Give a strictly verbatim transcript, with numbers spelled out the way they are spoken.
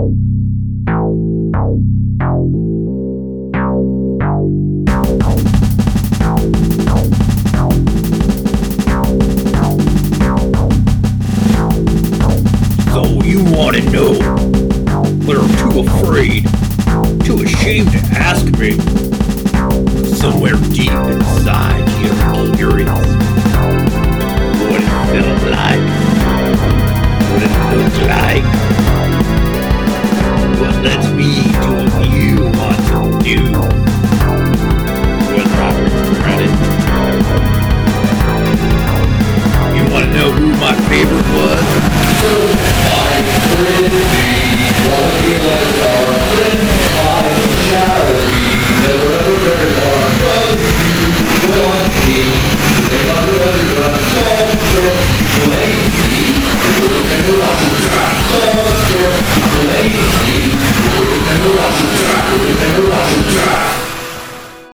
So you want to know, but are too afraid, too ashamed to ask me. Somewhere deep inside you're curious what it felt like, what it looked like. Well, let's me do a few wants to do, whether I regret it. You want to know who my favorite was? Thank you.